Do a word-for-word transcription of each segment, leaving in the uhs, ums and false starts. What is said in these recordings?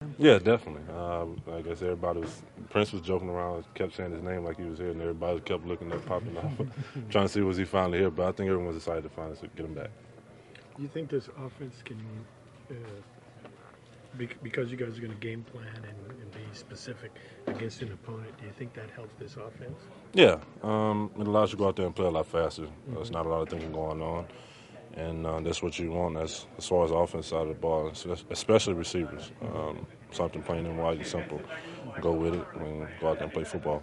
him? Yeah, definitely. Uh, I guess everybody was, Prince was joking around, kept saying his name like he was here, and everybody kept looking up, popping off, trying to see was he finally here. But I think everyone's excited to finally get him back. Do you think this offense can, uh, because you guys are going to game plan and, and be specific against an opponent, do you think that helps this offense? Yeah, um, it allows you to go out there and play a lot faster. Mm-hmm. There's not a lot of thinking going on. And uh, that's what you want as, as far as the offense side of the ball, especially receivers. Um, something plain and wide and simple. Go with it and go out there and play football.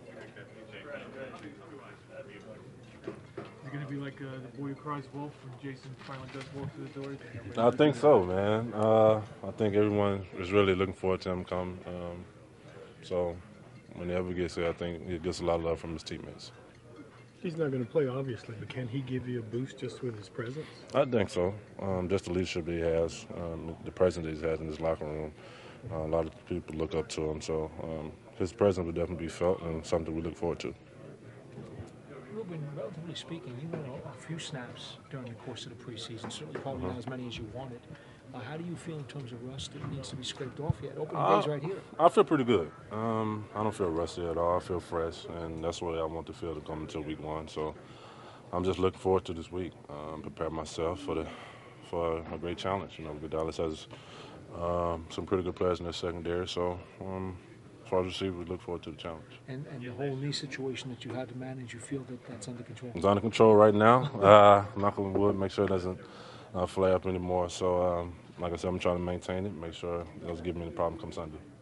Is it going to be like uh, the boy who cries wolf when Jason finally does walk through the door? I think so, man. Uh, I think everyone is really looking forward to him coming. Um, so when he ever gets here, I think he gets a lot of love from his teammates. He's not going to play, obviously, but can he give you a boost just with his presence? I think so. Um, just the leadership he has, um, the presence he has in his locker room. Uh, a lot of people look up to him, so um, his presence will definitely be felt and something we look forward to. Ruben, relatively speaking, you went a, a few snaps during the course of the preseason, certainly probably mm-hmm. not as many as you wanted. Uh, how do you feel in terms of rust that needs to be scraped off yet? Opening uh, days right here. I feel pretty good. Um, I don't feel rusty at all. I feel fresh, and that's the way I want to feel to come into week one. So I'm just looking forward to this week, um, prepare myself for the for a great challenge. You know, Dallas has um, some pretty good players in their secondary, so um, as far as receivers, we look forward to the challenge. And, and the whole knee situation that you had to manage, you feel that that's under control? It's under control right now. uh, knock on wood, make sure it doesn't uh, flare up anymore. So, um, like I said, I'm trying to maintain it, make sure it doesn't give me any problem come Sunday.